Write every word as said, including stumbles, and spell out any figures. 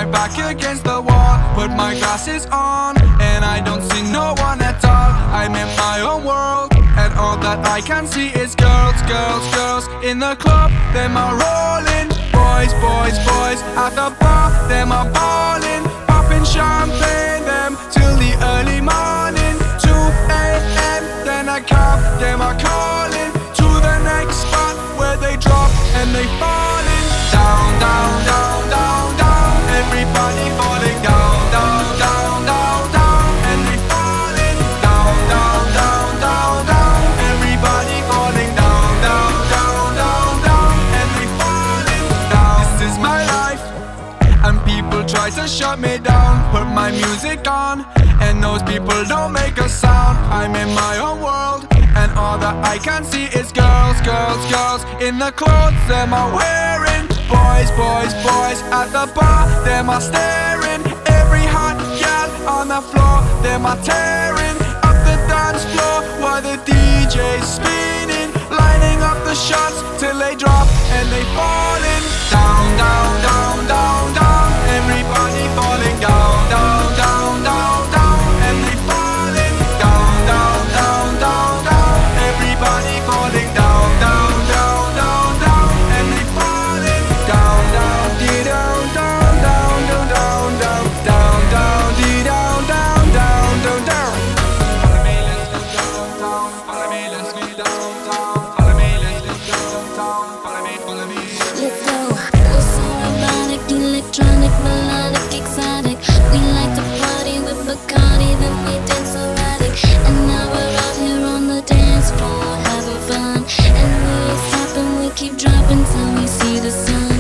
my back against the wall, put my glasses on, and I don't see no one at all. I'm in my own world, and all that I can see is girls, girls, girls in the club, them are rolling. Boys, boys, boys at the bar, them are balling. Popping champagne, them till the early morning. two a m, then I come, them are calling to the next spot where they drop and they falling. Down, down, down, down, down, everybody falling down, down, down, down, down, and they falling down, down, down, down, down, everybody falling down, down, down, down, down, and they falling down. This is my life, and people try to shut me down. Put my music on, and those people don't make a sound. I'm in my own world, and all that I can see is girls, girls, girls in the clothes them are wearing. Boys, boys, boys at the bar, them are staring. Every hot gal on the floor, them are tearing up the dance floor while the D J's spinning, lining up the shots till they drop and they falling down, down, down, down, down. Everybody falling down, down, down, down, down, and they falling down, down, down, down, down. Everybody falling down, down, down, down, down, and they falling down, down, dee down, down, down, down, down, down, down, down, dee down, down, down, down, down. Follow me, let's go downtown. Follow me, let's go downtown. Follow me, let's go downtown. Follow me, follow me. Let's go. We're so erotic, electronic, melodic, exotic. We like to party with Bacardi, then we dance erratic. And now we're out here on the dance floor having fun. And we ain't stopping, we keep dropping till we see the sun.